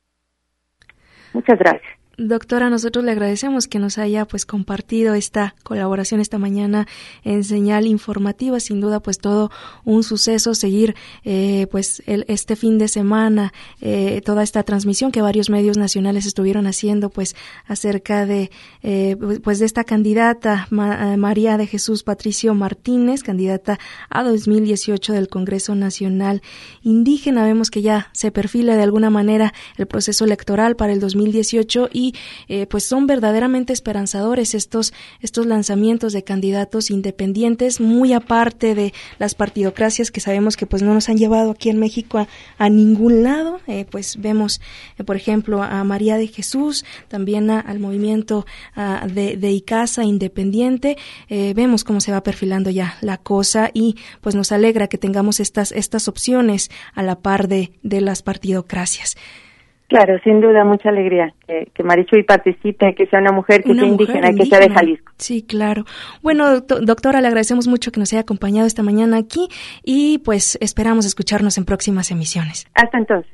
Muchas gracias. Doctora, nosotros le agradecemos que nos haya pues compartido esta colaboración esta mañana en Señal Informativa. Sin duda, pues todo un suceso seguir eh, pues el, este fin de semana eh, toda esta transmisión que varios medios nacionales estuvieron haciendo pues acerca de eh, pues de esta candidata Ma, María de Jesús Patricio Martínez, candidata a dos mil dieciocho del Congreso Nacional Indígena. Vemos que ya se perfila de alguna manera el proceso electoral para el dos mil dieciocho y Y eh, pues son verdaderamente esperanzadores estos estos lanzamientos de candidatos independientes, muy aparte de las partidocracias que sabemos que pues no nos han llevado aquí en México a, a ningún lado. Eh, pues vemos, eh, por ejemplo, a María de Jesús, también a, al movimiento a, de, de ICASA independiente. Eh, vemos cómo se va perfilando ya la cosa y pues nos alegra que tengamos estas estas opciones a la par de, de las partidocracias. Claro, sin duda, mucha alegría que, que Marichuy participe, que sea una mujer que una sea mujer indígena, indígena, que sea de Jalisco. Sí, claro. Bueno, do- doctora, le agradecemos mucho que nos haya acompañado esta mañana aquí y pues esperamos escucharnos en próximas emisiones. Hasta entonces.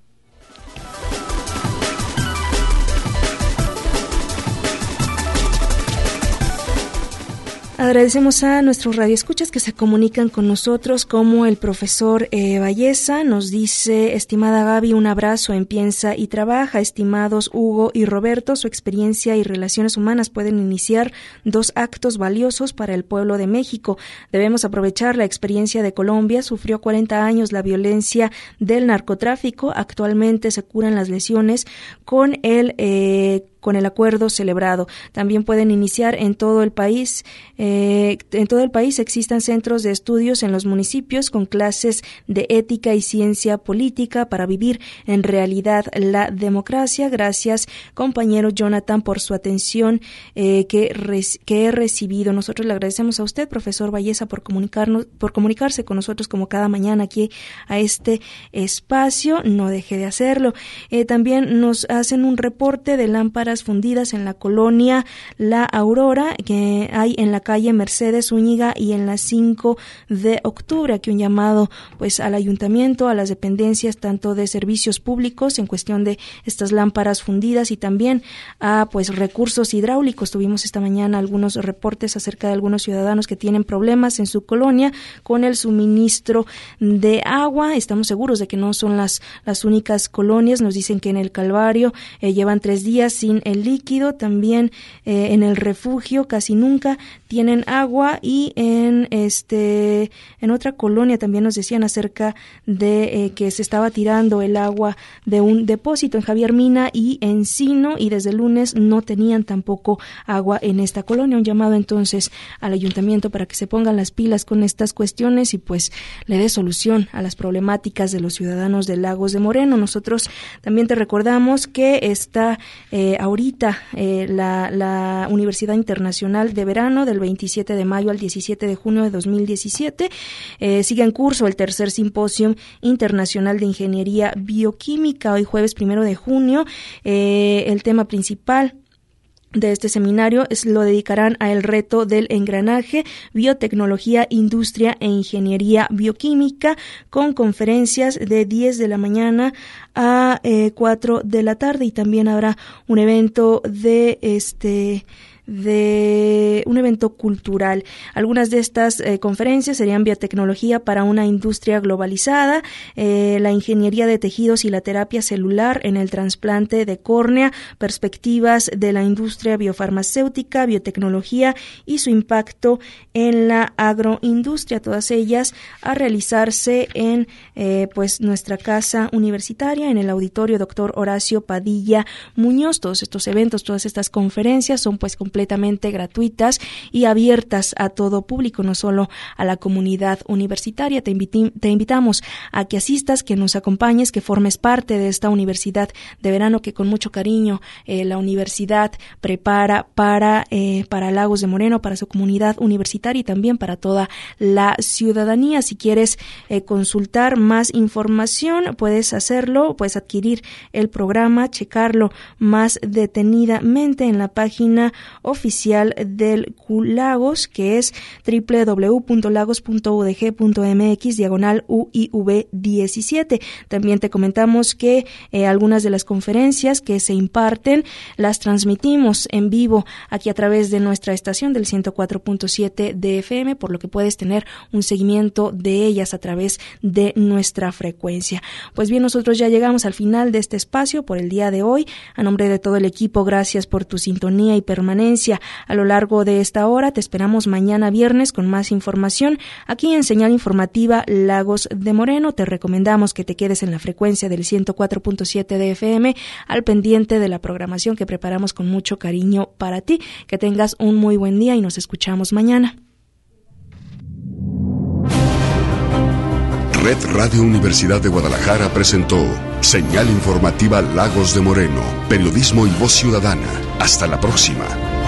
Agradecemos a nuestros radioescuchas que se comunican con nosotros, como el profesor eh, Valleza nos dice: estimada Gaby, un abrazo en Piensa y Trabaja. Estimados Hugo y Roberto, su experiencia y relaciones humanas pueden iniciar dos actos valiosos para el pueblo de México. Debemos aprovechar la experiencia de Colombia. Sufrió cuarenta años la violencia del narcotráfico. Actualmente se curan las lesiones con el eh, con el acuerdo celebrado. También pueden iniciar en todo el país. Eh, en todo el país existan centros de estudios en los municipios con clases de ética y ciencia política para vivir en realidad la democracia. Gracias, compañero Jonathan, por su atención eh, que, res, que he recibido. Nosotros le agradecemos a usted, profesor Valleza, por comunicarnos, por comunicarse con nosotros como cada mañana aquí a este espacio. No deje de hacerlo. Eh, también nos hacen un reporte de lámparas fundidas en la colonia La Aurora, que hay en la calle Mercedes Zúñiga y en la cinco de octubre. Aquí un llamado pues al ayuntamiento, a las dependencias tanto de servicios públicos en cuestión de estas lámparas fundidas y también a pues recursos hidráulicos. Tuvimos esta mañana algunos reportes acerca de algunos ciudadanos que tienen problemas en su colonia con el suministro de agua. Estamos seguros de que no son las, las únicas colonias. Nos dicen que en el Calvario eh, llevan tres días sin el líquido, también eh, en el Refugio casi nunca tienen agua y en este en otra colonia también nos decían acerca de eh, que se estaba tirando el agua de un depósito en Javier Mina y Encino y desde el lunes no tenían tampoco agua en esta colonia. Un llamado entonces al ayuntamiento para que se pongan las pilas con estas cuestiones y pues le dé solución a las problemáticas de los ciudadanos de Lagos de Moreno. Nosotros también te recordamos que está eh, ahorita eh, la, la Universidad Internacional de Verano del veintisiete de mayo al diecisiete de junio de dos mil diecisiete. Eh, sigue en curso el tercer Simposio Internacional de Ingeniería Bioquímica, hoy jueves primero de junio. Eh, el tema principal de este seminario es lo dedicarán a el reto del engranaje, biotecnología, industria e ingeniería bioquímica, con conferencias de diez de la mañana a eh, cuatro de la tarde, y también habrá un evento de este de un evento cultural. Algunas de estas eh, conferencias serían biotecnología para una industria globalizada, eh, la ingeniería de tejidos y la terapia celular en el trasplante de córnea, perspectivas de la industria biofarmacéutica, biotecnología y su impacto en la agroindustria, todas ellas a realizarse en eh, pues nuestra casa universitaria, en el auditorio Doctor Horacio Padilla Muñoz. Todos estos eventos, todas estas conferencias son pues completamente completamente gratuitas y abiertas a todo público, no solo a la comunidad universitaria. Te, inviti- te invitamos a que asistas, que nos acompañes, que formes parte de esta universidad de verano que con mucho cariño eh, la universidad prepara para, eh, para Lagos de Moreno, para su comunidad universitaria y también para toda la ciudadanía. Si quieres eh, consultar más información, puedes hacerlo, puedes adquirir el programa, checarlo más detenidamente en la página oficial del Q Lagos, que es doble u doble u doble u punto lagos punto u d g punto m x diagonal U I V diecisiete. También te comentamos que eh, algunas de las conferencias que se imparten las transmitimos en vivo aquí a través de nuestra estación del ciento cuatro punto siete de F M, por lo que puedes tener un seguimiento de ellas a través de nuestra frecuencia. Pues bien, nosotros ya llegamos al final de este espacio por el día de hoy. A nombre de todo el equipo, gracias por tu sintonía y permanencia a lo largo de esta hora. Te esperamos mañana viernes con más información aquí en Señal Informativa Lagos de Moreno. Te recomendamos que te quedes en la frecuencia del ciento cuatro punto siete de F M al pendiente de la programación que preparamos con mucho cariño para ti. Que tengas un muy buen día y nos escuchamos mañana. Red Radio Universidad de Guadalajara presentó Señal Informativa Lagos de Moreno, periodismo y voz ciudadana. Hasta la próxima.